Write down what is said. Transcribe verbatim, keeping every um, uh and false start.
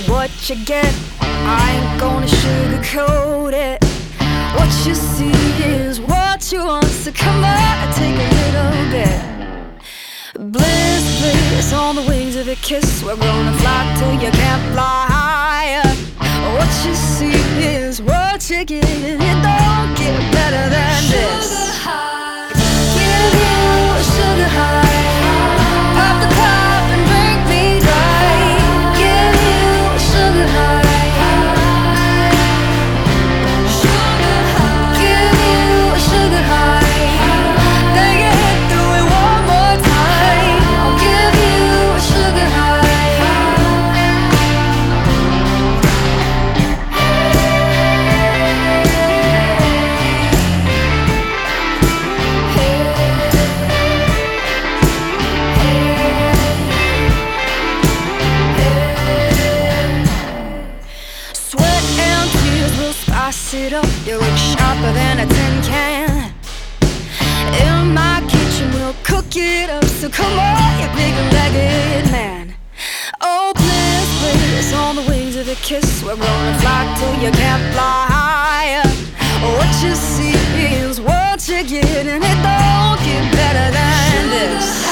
what you get. I ain't gonna sugarcoat it. What you see is what you want, so come on, take a little bit. Bliss, bliss, on the wings of a kiss. We're gonna fly till you can't fly higher. What you see is what you get, and it don't get better than this. Sugar high, give you a sugar high. Pop the top and drink me dry. Give you a sugar high. Sugar high, give you a sugar high. Then get through it one more time. I'll give you a sugar high. Spice it up, you look sharper than a tin can. In my kitchen we'll cook it up, so come on, you big-legged man. Oh, bliss, bliss, on the wings of a kiss. We're gonna fly till you can't fly higher. What you see is what you get, and it don't get better than this.